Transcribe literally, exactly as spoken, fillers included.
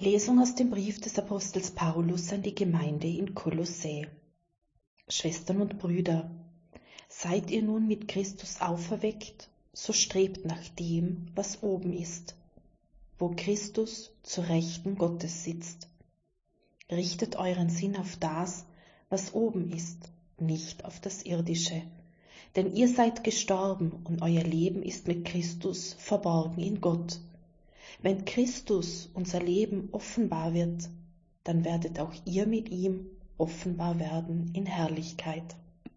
Lesung aus dem Brief des Apostels Paulus an die Gemeinde in Kolossä. Schwestern und Brüder, seid ihr nun mit Christus auferweckt, so strebt nach dem, was oben ist, wo Christus zur Rechten Gottes sitzt. Richtet euren Sinn auf das, was oben ist, nicht auf das Irdische. Denn ihr seid gestorben und euer Leben ist mit Christus verborgen in Gott. Wenn Christus unser Leben offenbar wird, dann werdet auch ihr mit ihm offenbar werden in Herrlichkeit.